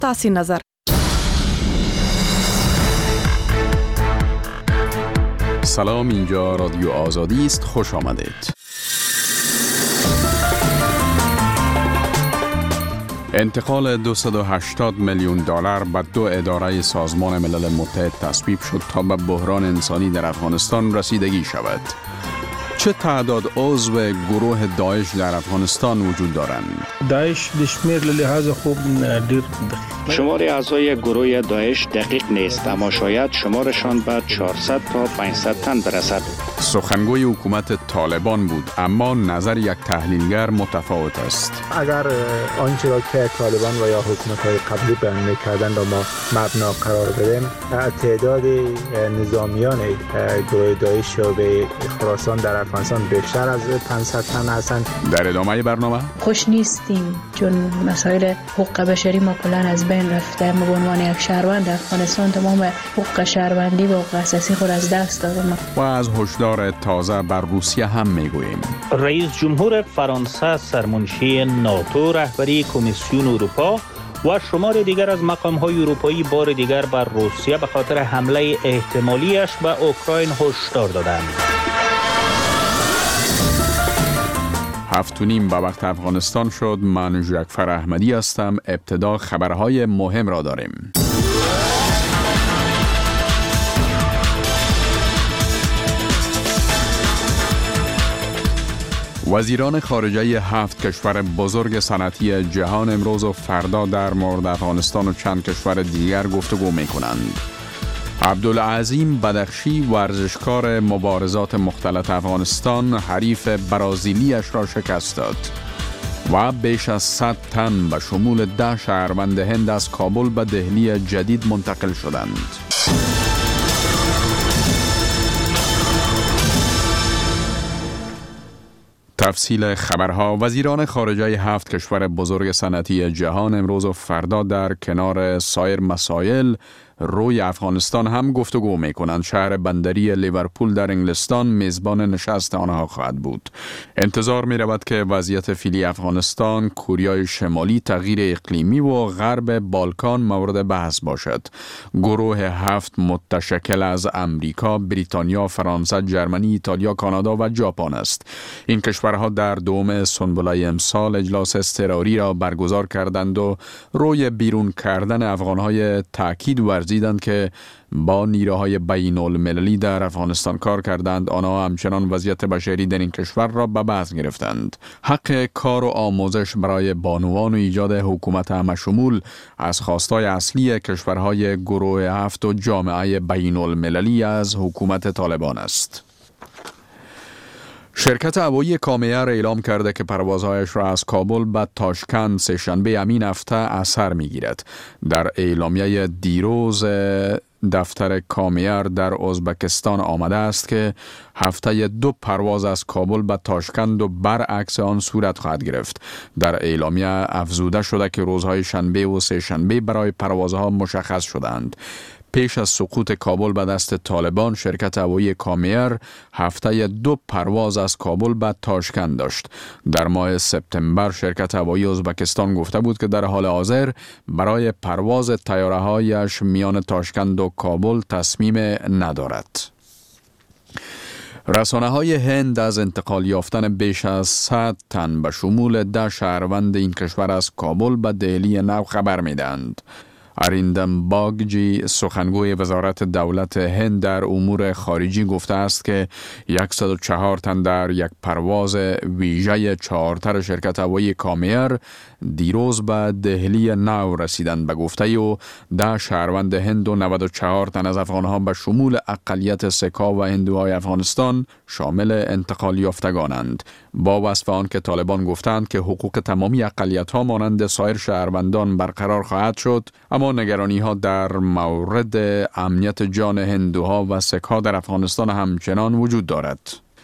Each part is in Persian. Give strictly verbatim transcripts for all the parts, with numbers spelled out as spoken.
تاسی نظر. سلام، اینجا رادیو آزادی است. خوش آمدید. انتقال دویست و هشتاد میلیون دلار به دو اداره سازمان ملل متحد تصویب شد تا به بحران انسانی در افغانستان رسیدگی شود. چه تعداد عضو گروه داعش در افغانستان وجود دارند؟ داعش دشمیر لحاظ خوب دیر شمار اعضای گروه داعش دقیق نیست، اما شاید شمارشان به چهارصد تا پانصد تن برسد. سخنگوی حکومت طالبان بود، اما نظر یک تحلیلگر متفاوت است. اگر آنچه را که طالبان و یا حکومت‌های قبلی بیان می‌کردند را ما مبنا قرار بدیم، تعداد نظامیان گروه داعش به خراسان در افغانستان بیشتر از پانصد تن هستند. در ادامه برنامه خوش نیستیم چون مسائل حقوق بشری ما کلاً از بین رفته. ما به عنوان یک شهروند افغانستان تمام حقوق شهروندی و حقوق اساسی خود از دست دادیم. و از هشدار تازه بر روسیه هم میگوییم. رئیس جمهور فرانسه سرمنشی ناتو، رهبری کمیسیون اروپا و شمار دیگر از مقام‌های اروپایی بار دیگر بر روسیه به خاطر حمله احتمالیش به اوکراین هشدار دادند. هفت و نیم به وقت افغانستان شد. من جعفر احمدی هستم. ابتدا خبرهای مهم را داریم. وزیران خارجه هفت کشور بزرگ صنعتی جهان امروز و فردا در مورد افغانستان و چند کشور دیگر گفتگو می کنند. عبدالعظیم بدخشی، ورزشکار مبارزات مختلط افغانستان، حریف برازیلیش را شکست داد و بیش از صد تن به شمول ده شهروند هند از کابل به دهلی جدید منتقل شدند. تفصیل خبرها. وزیران خارجه هفت کشور بزرگ صنعتی جهان امروز و فردا در کنار سایر مسائل روی افغانستان هم گفتگو می کنند. شهر بندری لیورپول در انگلستان میزبان نشست آنها خواهد بود. انتظار می رود که وضعیت فعلی افغانستان، کوریای شمالی، تغییر اقلیمی و غرب بالکان مورد بحث باشد. گروه هفت متشکل از امریکا، بریتانیا، فرانسه، جرمنی، ایتالیا، کانادا و ژاپن است. این کشورها در دوم سنبله امسال اجلاس اضطراری را برگزار کردند و روی بیرون کردن افغانهای تاکید ورزیدند دیدند که با نیروهای بین المللی در افغانستان کار کردند. آنها همچنان وضعیت بشری در این کشور را به بحث گرفتند. حق کار و آموزش برای بانوان و ایجاد حکومت همشمول از خواستهای اصلی کشورهای گروه هفت و جامعه بین المللی از حکومت طالبان است. شرکت هوایی کامیر اعلام کرده که پروازهایش را از کابل به تاشکند سه‌شنبه همین هفته اثر می‌گیرد. در اعلامیه دیروز دفتر کامیر در ازبکستان آمده است که هفته دو پرواز از کابل به تاشکند و برعکس آن صورت خواهد گرفت. در اعلامیه افزوده شده که روزهای شنبه و سه شنبه برای پروازها مشخص شدند. پیش از سقوط کابل به دست طالبان، شرکت هوایی کامیر هفته دو پرواز از کابل به تاشکند داشت. در ماه سپتامبر شرکت هوایی ازبکستان گفته بود که در حال حاضر برای پرواز طیاره‌هایش میان تاشکند و کابل تصمیم ندارد. رسانه‌های هند از انتقال یافتن بیش از صد تن به شمول ده شهروند این کشور از کابل به دهلی نو خبر می‌دهند. اریندم باگجی، سخنگوی وزارت دولت هند در امور خارجی، گفته است که صد و چهار تن در یک پرواز ویژه چارتر شرکت هوایی کامیر دیروز به دهلی نو رسیدند. به گفته او ده شهروند هند و نود و چهار تن از افغانها به شمول اقلیت سکا و هندوهای افغانستان شامل انتقال یافتگانند. با وصف آن که طالبان گفتند که حقوق تمامی اقلیت‌ها مانند سایر شهروندان برقرار خواهد شد، اما نگرانی‌ها در مورد امنیت جان هندوها و سک‌ها در افغانستان همچنان وجود دارد.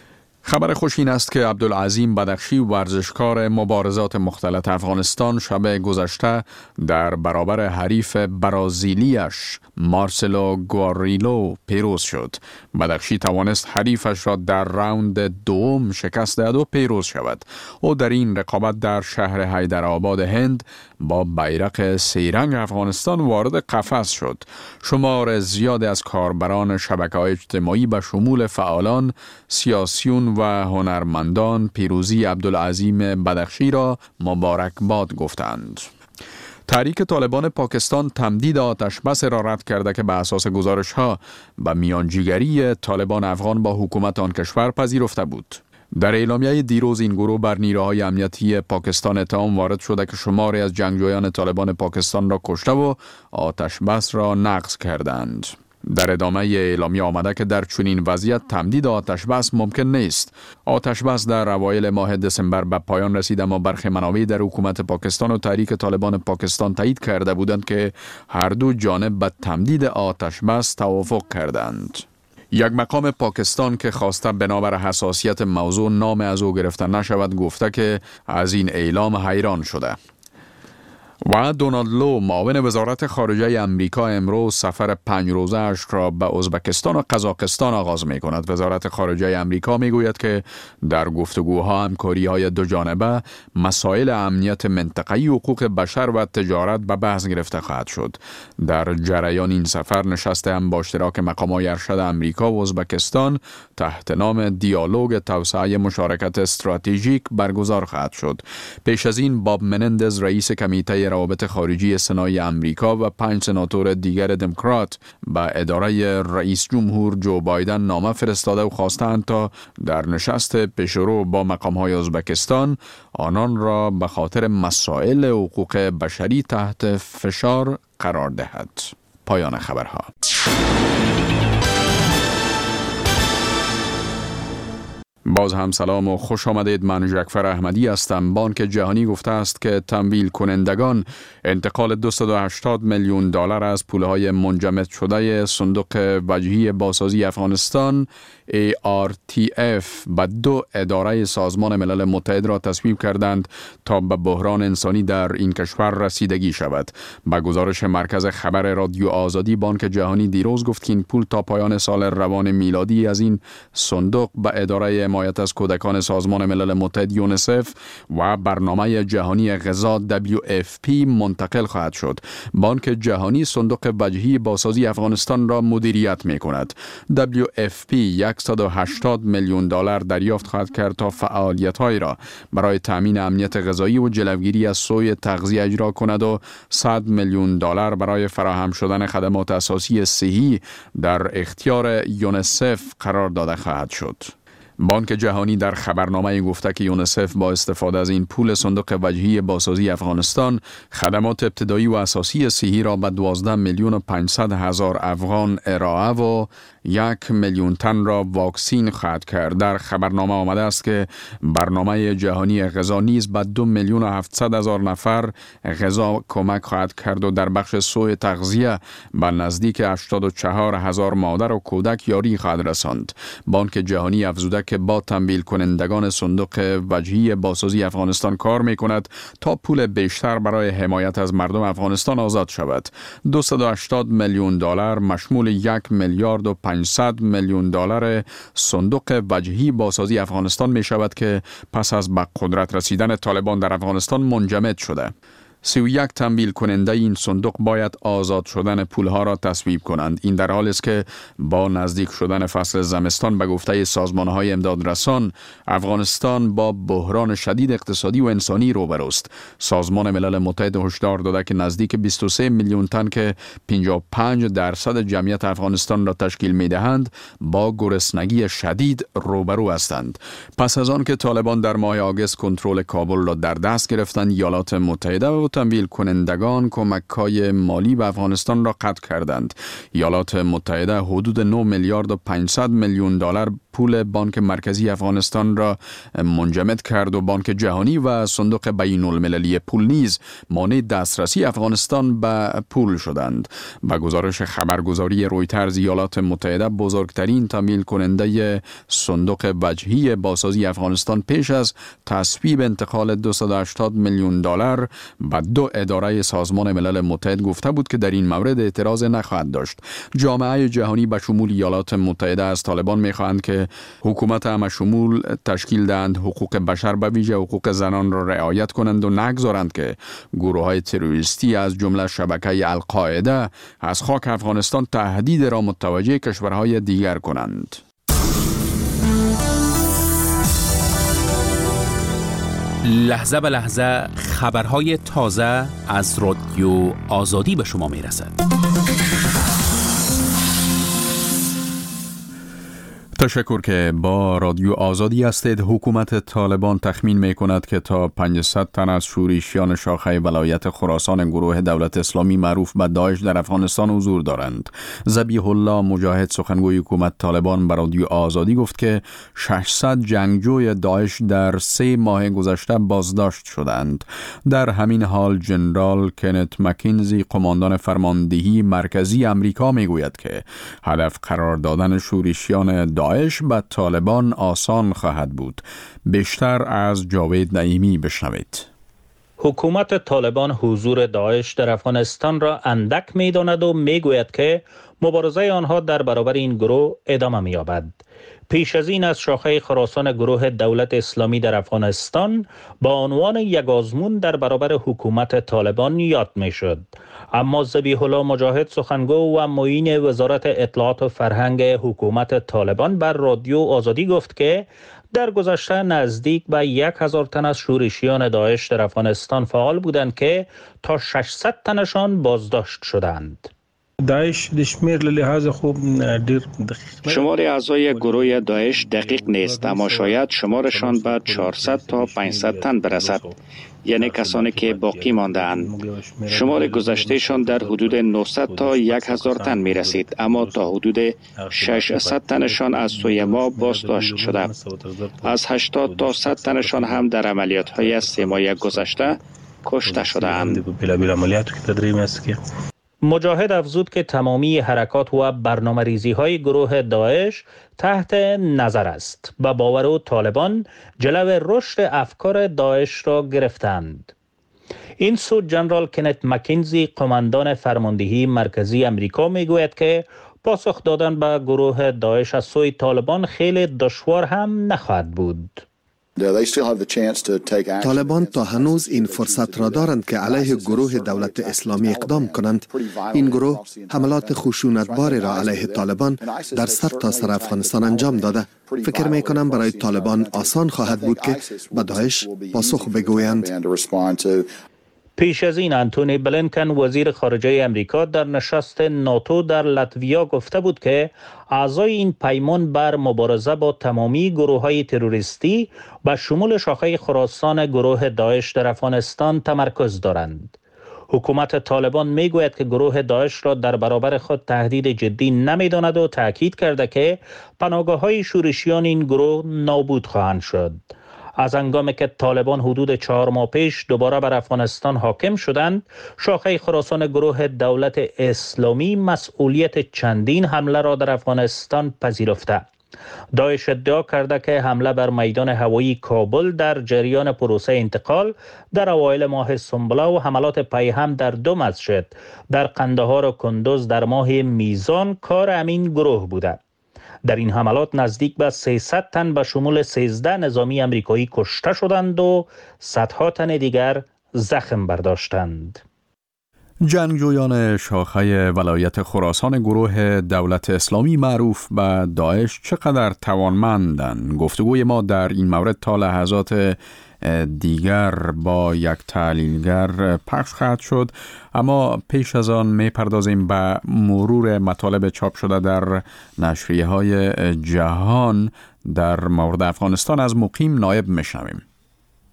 خبر خوش این است که عبدالعظیم بدخشی ورزشکار مبارزات مختلط افغانستان شب گذشته در برابر حریف برازیلیش مارسلو گواریلو پیروز شد. بدخشی توانست حریفش را در راوند دوم شکست دهد و پیروز شود. او در این رقابت در شهر حیدرآباد هند با بیرق سه‌رنگ افغانستان وارد قفس شد. شمار زیادی از کاربران شبکه‌های اجتماعی به شمول فعالان، سیاسیون و هنرمندان پیروزی عبدالعظیم بدخشی را مبارکباد گفتند. تحریک طالبان پاکستان تمدید آتش بس را رد کرده که به اساس گزارش‌ها به میانجیگری طالبان افغان با حکومت آن کشور پذیرفته بود. در اعلامیه دیروز این گروه بر نیروهای امنیتی پاکستان اتهام وارد شده که شماری از جنگجویان طالبان پاکستان را کشته و آتش بس را نقض کردند. در ادامه اعلامیه آمده که در چنین وضعیت تمدید آتش بس ممکن نیست. آتش بس در اوایل ماه دسامبر به پایان رسید، اما برخی منابع در حکومت پاکستان و تحریک طالبان پاکستان تایید کرده بودند که هر دو جانب به تمدید آتش بس توافق کردند. یک مقام پاکستان که خواسته بنابر حساسیت موضوع نام از او گرفته نشود گفته که از این اعلام حیران شده. و دونالد لو معاون وزارت خارجه امریکا امروز سفر پنج روزه اش را به ازبکستان و قزاقستان آغاز می کند. وزارت خارجه امریکا می گوید که در گفتگوها همکاری های دو جانبه مسائل امنیت منطقه‌ای، حقوق بشر و تجارت به بحث گرفته خواهد شد. در جریان این سفر نشست هم با اشتراک مقام‌های ارشد امریکا و ازبکستان تحت نام دیالوگ توسعه مشارکت استراتژیک برگزار خواهد شد. پیش از این باب منندز رئیس کمیته روابط خارجی سنای امریکا و پنج سناتور دیگر دموکرات به اداره رئیس جمهور جو بایدن نامه فرستاده و خواستند تا در نشست پیشرو با مقام‌های ازبکستان آنان را به خاطر مسائل حقوق بشری تحت فشار قرار دهد. پایان خبرها. باز هم سلام و خوش آمدید. من جعفر احمدی هستم. بانک جهانی گفته است که تمویل کنندگان انتقال دویست و هشتاد میلیون دلار از پولهای منجمد شده صندوق وجهی بازسازی افغانستان ای آر تی اف به دو اداره سازمان ملل متحد را تصویب کردند تا به بحران انسانی در این کشور رسیدگی شود. به گزارش مرکز خبر رادیو آزادی، بانک جهانی دیروز گفت که این پول تا پایان سال روان میلادی از این صندوق به اداره حمایت از کودکان سازمان ملل متحد یونسف و برنامه جهانی غذا دبلیو اف پی منتقل خواهد شد. بانک جهانی صندوق وجهی بازسازی افغانستان را مدیریت می کند. دبلیو اف پی صد و هشتاد میلیون دلار دریافت خواهد کرد تا فعالیت‌های را برای تامین امنیت غذایی و جلوگیری از سوء تغذیه اجرا کند و صد میلیون دلار برای فراهم شدن خدمات اساسی صحی در اختیار یونسف قرار داده خواهد شد. بانک جهانی در خبرنامه گفته که یونسف با استفاده از این پول صندوق وجهی بازسازی افغانستان خدمات ابتدایی و اساسی صحی را به دوازده میلیون و پانصد هزار افغان ارائه و یک میلیون تن را واکسین خواهد کرد. در خبرنامه آمده است که برنامه جهانی غذا نیز به دو میلیون و هفتصد هزار نفر غذا کمک خواهد کرد و در بخش سوء تغذیه به نزدیک هشتاد و چهار هزار مادر و کودک یاری خواهد رساند. بانک جهانی افزوده که با تمویل کنندگان صندوق وجهی بازسازی افغانستان کار می کند تا پول بیشتر برای حمایت از مردم افغانستان آزاد شود. دویست و هشتاد میلیون دلار مشمول یک میلیارد و پانصد میلیون دلار صندوق وجهی بازسازی افغانستان می شود که پس از به قدرت رسیدن طالبان در افغانستان منجمد شده. سی و یک تمویل کننده این صندوق باید آزاد شدن پولها را تصویب کنند. این در حالی است که با نزدیک شدن فصل زمستان به گفته سازمان‌های امدادرسان افغانستان با بحران شدید اقتصادی و انسانی روبروست. سازمان ملل متحد هشدار داده که نزدیک بیست و سه میلیون تن که پنجاه و پنج درصد جمعیت افغانستان را تشکیل می‌دهند با گرسنگی شدید روبرو هستند. پس از آن که طالبان در ماه آگوست کنترل کابل را در دست گرفتند، ایالات متحده و تمویل کنندگان کمک‌های مالی به افغانستان را قطع کردند. ایالات متحده حدود نه میلیارد و پانصد میلیون دلار پول بانک مرکزی افغانستان را منجمد کرد و بانک جهانی و صندوق بین المللی پول نیز مانع دسترسی افغانستان به پول شدند. با گزارش خبرگزاری رویترز، ایالات متحده بزرگترین تامین کننده صندوق وجهی بازسازی افغانستان پیش از تصویب انتقال دویست و هشتاد میلیون دلار به دو اداره سازمان ملل متحد گفته بود که در این مورد اعتراض نخواهد داشت. جامعه جهانی به شمول ایالات متحده از طالبان می‌خواهند که حکومت همشمول تشکیل دهند، حقوق بشر به ویژه حقوق زنان را رعایت کنند و نگذارند که گروه‌های تروریستی از جمله شبکه القاعده از خاک افغانستان تهدید را متوجه کشورهای دیگر کنند. لحظه به لحظه خبرهای تازه از رادیو آزادی به شما میرسد. تشکر که با رادیو آزادی هستید. حکومت طالبان تخمین می کند که تا پانصد تن از شورشیان شاخه ولایت خراسان گروه دولت اسلامی معروف به داعش در افغانستان حضور دارند. ذبیح الله مجاهد سخنگوی حکومت طالبان به رادیو آزادی گفت که ششصد جنگجوی داعش در سه ماه گذشته بازداشت شدند. در همین حال جنرال کنت مکینزی، قماندان فرماندهی مرکزی امریکا، می گوید که هدف قرار دادن شورشیان داعش داعش به طالبان آسان خواهد بود. بیشتر از جاوید نعیمی بشنوید. حکومت طالبان حضور داعش در افغانستان را اندک می داند و می گوید که مبارزه آنها در برابر این گروه ادامه می یابد. پیش از این از شاخه خراسان گروه دولت اسلامی در افغانستان با عنوان یک آزمون در برابر حکومت طالبان یاد می شد. اما ذبیح الله مجاهد سخنگو و معین وزارت اطلاعات و فرهنگ حکومت طالبان بر رادیو آزادی گفت که در گذشته نزدیک به یک هزار تن از شورشیان داعش در افغانستان فعال بودند که تا ششصد تنشان بازداشت شدند. داعش د شمیر له لحاظ خوب ډیر دقیق شمار اعضای گروه داعش دقیق نیست، اما شاید شمارشان به چهارصد تا پانصد تن برسد، یعنی کسانی که باقی مانده‌اند. شمار گذشتهشان در حدود نهصد تا هزار تن می رسید، اما تا حدود ششصد تنشان از سوی ما بازداشت شده. از هشتاد تا صد تنشان هم در عملیات های سه ماه گذشته کشته شده‌اند. مجاهد افزود که تمامی حرکات و برنامه ریزی های گروه داعش تحت نظر است و باور و طالبان جلو رشد افکار داعش را گرفتند. این سو جنرال کنت مکینزی، قماندان فرماندهی مرکزی امریکا، می گوید که پاسخ دادن به گروه داعش از سوی طالبان خیلی دشوار هم نخواهد بود. طالبان تا هنوز این فرصت را دارند که علیه گروه دولت اسلامی اقدام کنند. این گروه حملات خشونتباری را علیه طالبان در سر تا سر افغانستان انجام داده. فکر می کنم برای طالبان آسان خواهد بود که به داعش پاسخ بگویند. پیش از این انتونی بلینکن وزیر خارجه امریکا در نشست ناتو در لاتویا گفته بود که اعضای این پیمان بر مبارزه با تمامی گروه‌های تروریستی به شمول شاخه خراسان گروه داعش در افغانستان تمرکز دارند. حکومت طالبان می گوید که گروه داعش را در برابر خود تهدید جدی نمی داند و تاکید کرده که پناهگاه‌های شورشیان این گروه نابود خواهند شد. از هنگامی که طالبان حدود چهار ماه پیش دوباره بر افغانستان حاکم شدند، شاخه خراسان گروه دولت اسلامی مسئولیت چندین حمله را در افغانستان پذیرفته. داعش ادعا کرده که حمله بر میدان هوایی کابل در جریان پروسه انتقال در اوایل ماه سنبله و حملات پیهم در دو مسجد در قندهار و کندوز در ماه میزان کار امین گروه بوده. در این حملات نزدیک به سیصد تن به شمول سیزده نظامی امریکایی کشته شدند و صدها تن دیگر زخم برداشتند. جنگجویان شاخه ولایت خراسان گروه دولت اسلامی معروف به داعش چقدر توانمندند؟ گفتگوی ما در این مورد تا لحظات دیگر با یک تحلیلگر پخش خواهد شد، اما پیش از آن می پردازیم به مرور مطالب چاپ شده در نشریه های جهان در مورد افغانستان. از مقیم نایب میشنویم.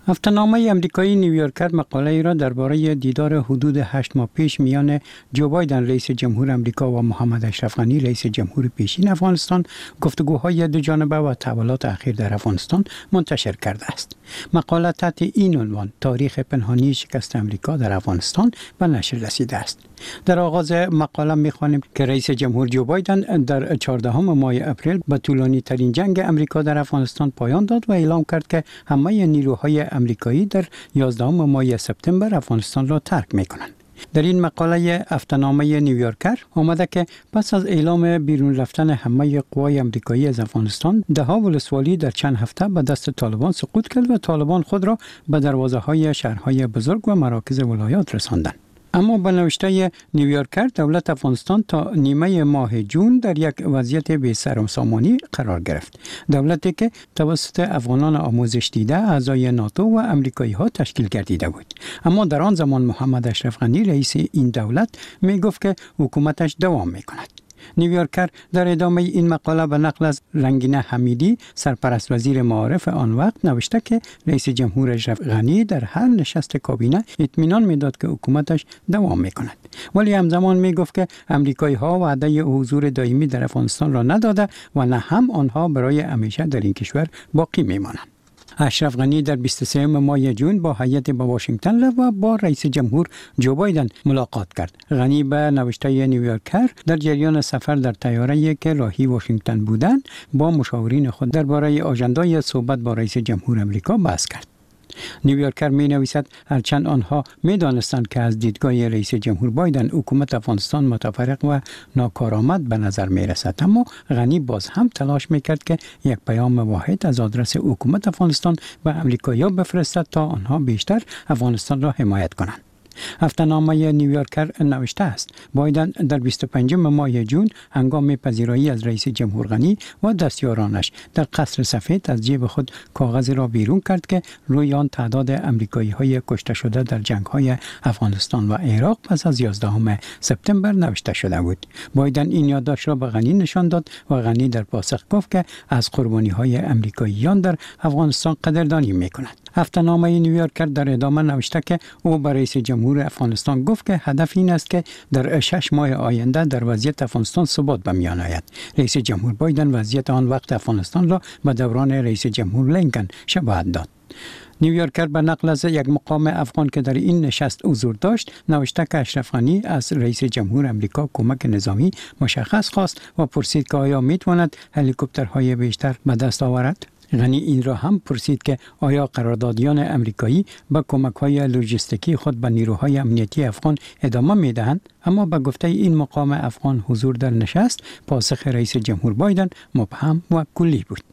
هفته‌نامه آمریکایی نیویورکر مقاله ای را درباره دیدار حدود هشت ماه پیش میان جو بایدن رئیس جمهور آمریکا و محمد اشرف غنی رئیس جمهور پیشین افغانستان، گفتگوهای دو جانبه و تحولات اخیر در افغانستان منتشر کرده است. مقاله تحت این عنوان تاریخ پنهانی شکست آمریکا در افغانستان به نشر رسیده است. در آغاز مقاله می‌خوانیم که رئیس جمهور جو بایدن در چهاردهم ماه اپریل به طولانی ترین جنگ آمریکا در افغانستان پایان داد و اعلام کرد که همه نیروهای آمریکایی در یازدهم ماه سپتامبر افغانستان را ترک می‌کنند. در این مقاله هفته‌نامه نیویورکر آمده که پس از اعلام بیرون رفتن همه قوای آمریکایی از افغانستان، ده‌ها ولسوالی در چند هفته به دست طالبان سقوط کرد و طالبان خود را به دروازه‌های شهرهای بزرگ و مراکز ولایات رساندند. اما به نوشته نیویورکر، دولت افغانستان تا نیمه ماه جون در یک وضعیت بی سر و سامانی قرار گرفت. دولتی که توسط افغانان آموزش دیده، اعضای ناتو و آمریکایی ها تشکیل گردیده بود. اما در آن زمان محمد اشرف غنی رئیس این دولت می گفت که حکومتش دوام می کند. نیویورکر در ادامه این مقاله به نقل از رنگینه حمیدی، سرپرست وزیر معارف آن وقت، نوشته که رئیس جمهور اشرف غنی در هر نشست کابینه اطمینان میداد که حکومتش دوام میکند، ولی همزمان میگفت که آمریکایی ها وعده حضور دائمی در افغانستان را نداده و نه هم آنها برای همیشه در این کشور باقی میمانند. اشرف غنی در بیست و سوم ماه جون با هیئت به واشنگتن رفت و با رئیس جمهور جو بایدن ملاقات کرد. غنی به نوشته نیویورکر در جریان سفر در طیاره‌ای که راهی واشنگتن بودند با مشاورین خود درباره آژندای صحبت با رئیس جمهور آمریکا بحث کرد. نیویورکر می نویسد هرچند آنها می دانستند که از دیدگاه رئیس جمهور بایدن حکومت افغانستان متفرق و ناکارآمد به نظر می رسد، اما غنی باز هم تلاش می کرد که یک پیام واحد از آدرس حکومت افغانستان به آمریکایی‌ها بفرستد تا آنها بیشتر افغانستان را حمایت کنند. هفته‌نامه نیویورکر نوشته است بایدن در بیست و پنجم ماه جون هنگام پذیرایی از رئیس جمهور غنی و دستیارانش در قصر سفید از جیب خود کاغذی را بیرون کرد که روی آن تعداد آمریکایی‌های کشته شده در جنگ‌های افغانستان و عراق پس از یازدهم سپتامبر نوشته شده بود. بایدن این یادداشت را به غنی نشان داد و غنی در پاسخ گفت که از قربانی‌های آمریکاییان در افغانستان قدردانی می‌کند. هفته‌نامه نیویورکر در ادامه نوشته که او به رئیس جمهور افغانستان گفت که هدف این است که در شش ماه آینده در وضعیت افغانستان ثبات به میان آید. رئیس جمهور بایدن وضعیت آن وقت افغانستان را به دوران رئیس جمهور لینکن شباهت داد. نیویورکر به نقل از یک مقام افغان که در این نشست حضور داشت نوشته که اشرف غنی از رئیس جمهور آمریکا کمک نظامی مشخص خواست و پرسید که آیا میتواند هلیکوپترهای بیشتر به دست آورد. غنی این را هم پرسید که آیا قراردادیان آمریکایی با کمک‌های لوجستیکی خود به نیروهای امنیتی افغان ادامه می‌دهند، اما به گفته این مقام افغان حضور در نشست پاسخ رئیس جمهور بایدن مبهم و کلی بود.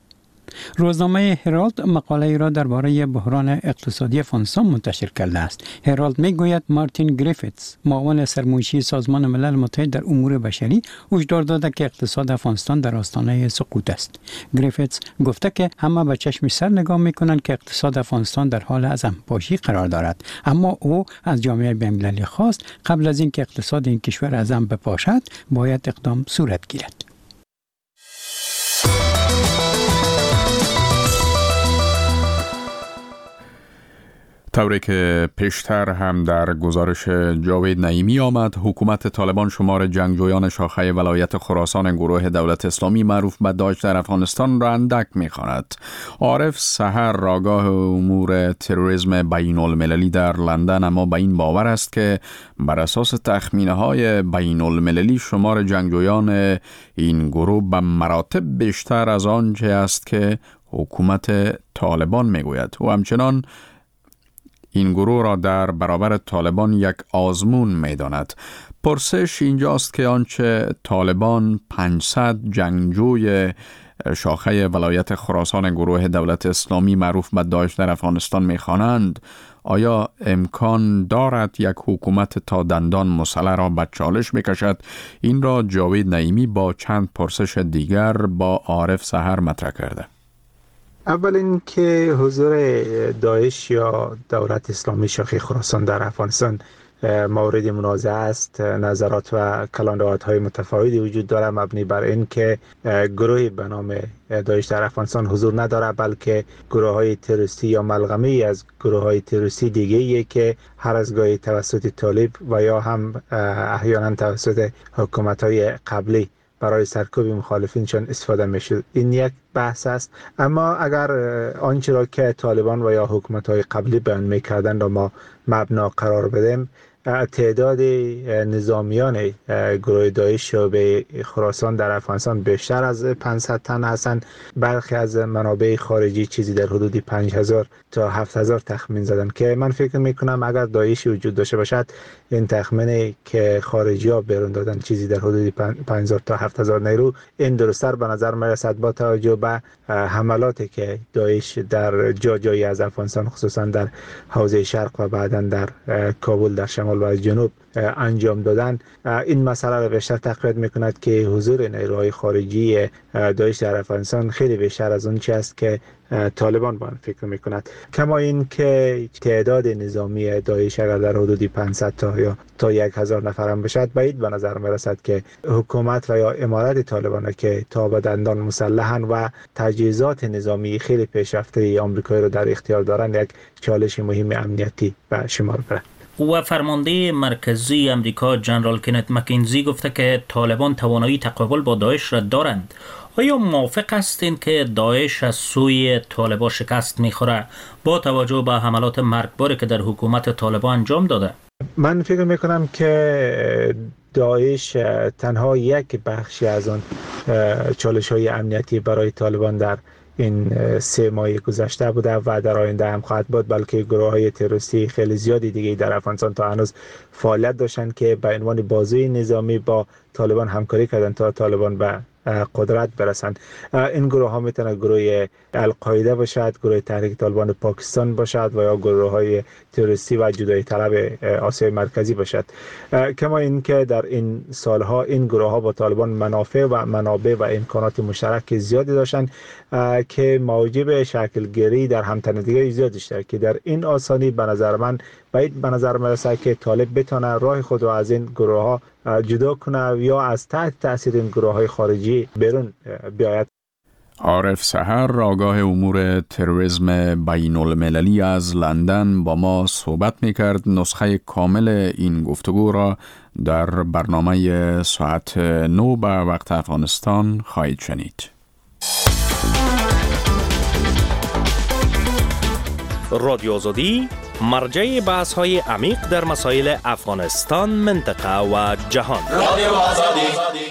روزنامه هرالد مقاله را درباره بحران اقتصادی افغانستان منتشر کرده است. هرالد میگوید مارتین گریفیتس، معاون سرمنشی سازمان ملل متحد در امور بشری، هشدار داده که اقتصاد افغانستان در آستانه سقوط است. گریفیتس گفته که همه به چشم سر نگاه میکنند که اقتصاد افغانستان در حال ازمپاشی قرار دارد، اما او از جامعه بین‌المللی خواست قبل از اینکه اقتصاد این کشور از هم بپاشد باید اقدام صورت گیرد. طوری که پیشتر هم در گزارش جاوید نعیمی آمد، حکومت طالبان شمار جنگجویان شاخه ولایت خراسان گروه دولت اسلامی معروف به داعش در افغانستان را اندک می‌خواند. عارف سحر، آگاه امور تروریسم بین المللی در لندن، اما به این باور است که بر اساس تخمینه‌های بین المللی شمار جنگجویان این گروه به مراتب بیشتر از آنچه است که حکومت طالبان میگوید. و همچنان این گروه را در برابر طالبان یک آزمون می‌داند. پرسش اینجاست که آنچه طالبان پانصد جنگجوی شاخه ولایت خراسان گروه دولت اسلامی معروف به داعش در افغانستان می‌خوانند، آیا امکان دارد یک حکومت تا دندان مسلح را به چالش بکشد؟ این را جاوید نعیمی با چند پرسش دیگر با عارف سحر مطرح کرده. اول این که حضور داعش یا دولت اسلامی شاخه خراسان در افغانستان مورد منازعه است. نظرات و کلانده‌های متفاوتی وجود داره مبنی بر این که گروهی به نام داعش در افغانستان حضور نداره، بلکه گروه های تروریستی یا ملغمه از گروه های تروریستی دیگه‌ای که هر از گاهی توسط طالب و یا هم احیانا توسط حکومت‌های قبلی برای سرکوب مخالفینشان استفاده میشد. این یک بحث است. اما اگر آنچه را که طالبان و یا حکومت‌های قبلی بیان می‌کردند را ما مبنا قرار بدیم، تعداد نظامیان گروه داعش شعبه خراسان در افغانستان بیشتر از پانصد تن هستند. برخی از منابع خارجی چیزی در حدود پنج هزار تا هفت هزار تخمین زدن که من فکر میکنم اگر داعش وجود داشته باشد این تخمینی که خارجی ها بیرون دادن چیزی در حدود پنج هزار تا هفت هزار نیرو، این درست‌تر به نظر میرسد با توجه به حملاتی که داعش در جا جایی از افغانستان خصوصا در حوزه شرق و بعداً در کابل در شمال و جنوب انجام دادن. این مسئله را بیشتر تقویت میکند که حضور نیروهای خارجی داعش در افغانستان خیلی بیشتر از اون چیزی است که طالبان با آن فکر میکند. کما این که تعداد نظامی داعش اگر در حدود پانصد تا یا تا یک هزار نفر هم باشد، بعید به نظر میرسد که حکومت و یا امارت طالبان که تا به دندان مسلحن و تجهیزات نظامی خیلی پیشرفته آمریکایی را در اختیار دارند یک چالش مهم امنیتی به شمار برد. و فرمانده مرکزی امریکا جنرال کنت مکینزی گفته که طالبان توانایی تقابل با داعش را دارند. آیا موافق هستین که داعش از سوی طالبان شکست میخوره با توجه به حملات مرگباری که در حکومت طالبان انجام داده؟ من فکر میکنم که داعش تنها یک بخشی از آن چالش های امنیتی برای طالبان در این سه ماه گذشته بوده و در آینده هم خواهد بود، بلکه گروه های تروریستی خیلی زیادی دیگه در افغانستان تا هنوز فعالیت داشتن که به عنوان بازوی نظامی با طالبان همکاری کردن تا طالبان به قدرت برسند. این گروه ها میتونه گروه القاعده باشد، گروه تحریک طالبان پاکستان باشد و یا گروه های تروریستی و جدایی طلب آسیای مرکزی باشد. کما اینکه در این سالها این گروه ها با طالبان منافع و منابع و امکانات مشترک زیادی داشتند که موجب شکل گیری در همتنیدگی زیادی شده که در این آسانی به نظر من باید به نظر میرسه که طالب بتونه راه خود را از این گروه ها جدا کنه یا از تحت تاثیر این گروه های خارجی بیرون بیاید. عارف سحر، آگاه امور تروریسم بین المللی از لندن با ما صحبت میکرد. نسخه کامل این گفتگو را در برنامه ساعت نو به وقت افغانستان خواهید شنید. رادیو آزادی مرجع بحث های عمیق در مسائل افغانستان، منطقه و جهان. رادیو آزادی.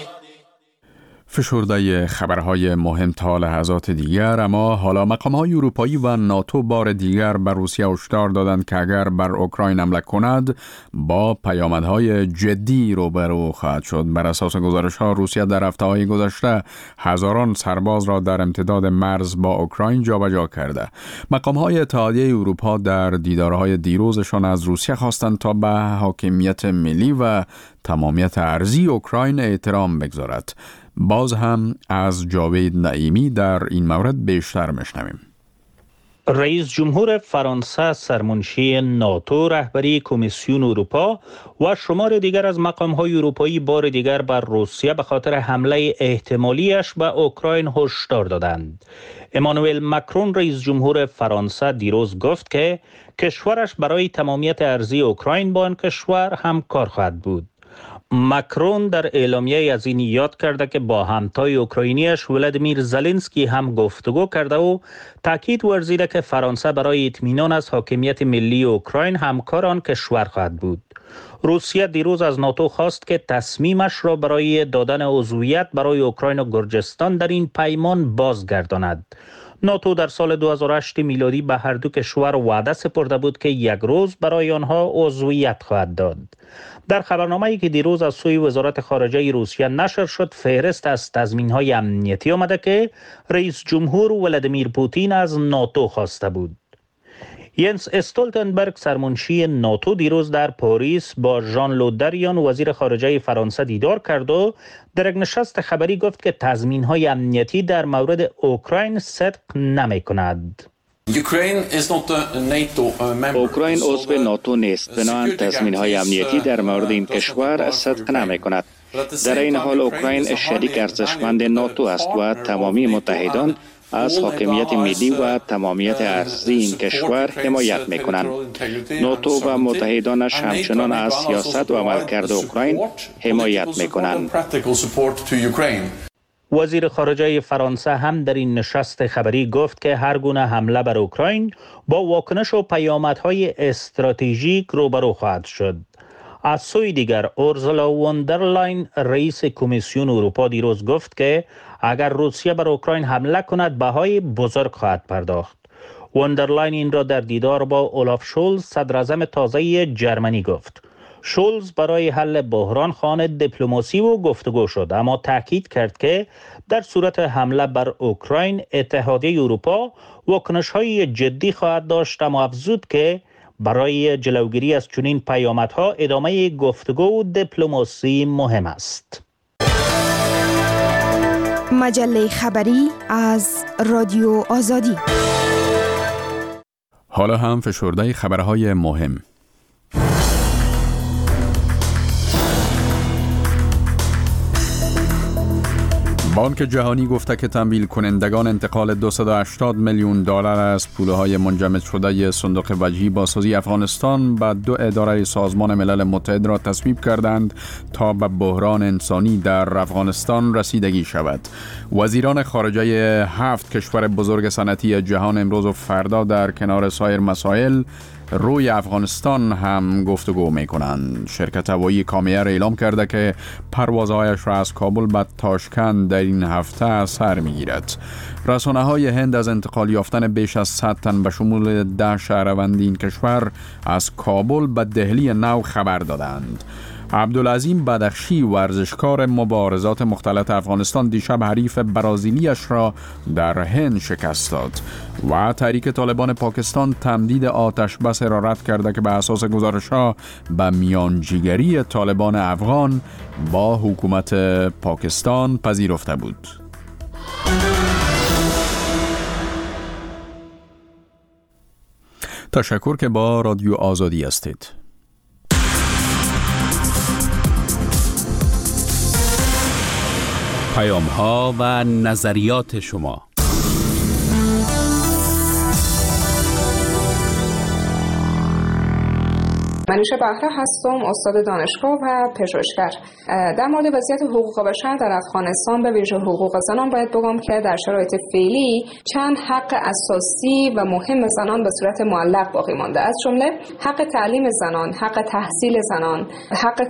فشرده خبرهای مهم تا لحظات دیگر. اما حالا مقام‌های اروپایی و ناتو بار دیگر بر روسیه هشدار دادند که اگر بر اوکراین حمله کند با پیامدهای جدی روبرو خواهد شد. بر اساس گزارش‌ها روسیه در هفته‌های گذشته هزاران سرباز را در امتداد مرز با اوکراین جابجا کرده. مقام‌های اتحادیه اروپا در دیدارهای دیروزشان از روسیه خواستند تا به حاکمیت ملی و تمامیت ارضی اوکراین احترام بگذارد. باز هم از جاوید نعیمی در این مورد بیشتر میشنویم. رئیس جمهور فرانسه سرمنشی ناتو رهبری کمیسیون اروپا و شمار دیگر از مقام‌های اروپایی بار دیگر بر روسیه به خاطر حمله احتمالیش به اوکراین هشدار دادند. امانوئل مکرون رئیس جمهور فرانسه دیروز گفت که کشورش برای تمامیت ارضی اوکراین با آن کشور همکار خواهد بود. مکرون در اعلامیه از این یاد کرده که با همتای اوکراینیش ولادیمیر زلنسکی هم گفتگو کرده و تاکید ورزیده که فرانسه برای اطمینان از حاکمیت ملی اوکراین همکار آن کشور خواهد بود. روسیه دیروز از ناتو خواست که تصمیمش را برای دادن عضویت برای اوکراین و گرجستان در این پیمان بازگرداند. ناتو در سال دو هزار و هشت میلادی به هر دو کشور وعده سپرده بود که یک روز برای آنها عضویت خواهد داد. در خبرنامه‌ای که دیروز از سوی وزارت خارجه روسیه نشر شد، فهرست از تضمین‌های امنیتی آمده که رئیس جمهور ولادیمیر پوتین از ناتو خواسته بود. ینس استولتنبرگ سرمنشی ناتو دیروز در پاریس با ژان لو دریان وزیر خارجه فرانسه دیدار کرد و در یک نشست خبری گفت که تضمین‌های امنیتی در مورد اوکراین صدق نمی‌کند. اوکراین عضو ناتو نیست، بنابراین تضمین‌های امنیتی در مورد این کشور صدق نمی‌کند. در این حال اوکراین شریک ارزشمند ناتو است و تمامی متحدان از حاکمیت ملی و تمامیت ارضی این کشور حمایت می‌کنند. ناتو و متحدانش همچنان از سیاست و عملکرد اوکراین حمایت می‌کنند. وزیر خارجه فرانسه هم در این نشست خبری گفت که هر گونه حمله بر اوکراین با واکنش و پیامدهای استراتژیک روبرو خواهد شد. از سوی دیگر اورسولا وندرلاین رئیس کمیسیون اروپا دیروز گفت که اگر روسیه بر اوکراین حمله کند بهای بزرگ خواهد پرداخت. وندرلاین این را در دیدار با اولاف شولز صدر اعظم تازه جرمنی گفت. شولز برای حل بحران خواهان دیپلماسی و گفتگو شد، اما تاکید کرد که در صورت حمله بر اوکراین اتحادیه اروپا واکنش‌های جدی خواهد داشت، اما افزود که برای جلوگیری از چنین پیامدها ادامه گفتگو و دیپلماسی مهم است. مجله خبری از رادیو آزادی. حالا هم فشرده خبرهای مهم. بانک جهانی گفته که تمویل کنندگان انتقال دویست و هشتاد میلیون دلار از پولهای منجمد شده صندوق وجهی بازسازی افغانستان به دو اداره سازمان ملل متحد را تصویب کردند تا به بحران انسانی در افغانستان رسیدگی شود. وزیران خارجه هفت کشور بزرگ صنعتی جهان امروز و فردا در کنار سایر مسائل روی افغانستان هم گفتگو میکنند. شرکت هوایی کامیر اعلام کرده که پروازهایش را از کابل به تاشکند در این هفته سر میگیرد. رسانه های هند از انتقال یافتن بیش از صد تن به شمول ده شهروند این کشور از کابل به دهلی نو خبر دادند. عبدالعظیم بدخشی ورزشکار مبارزات مختلط افغانستان دیشب حریف برازیلیش را در هند شکست داد و تحریک طالبان پاکستان تمدید آتش بس را رد کرده که به اساس گزارش‌ها به میانجیگری طالبان افغان با حکومت پاکستان پذیرفته بود. تشکر که با رادیو آزادی هستید. پیام ها و نظریات شما. منوشه بهره هستم، استاد دانشگاه و پژوهشگر. در مورد وضعیت حقوق بشر در افغانستان به ویژه حقوق زنان باید بگم که در شرایط فعلی چند حق اساسی و مهم زنان به صورت معلق باقی مانده، از جمله حق تعلیم زنان، حق تحصیل زنان، حق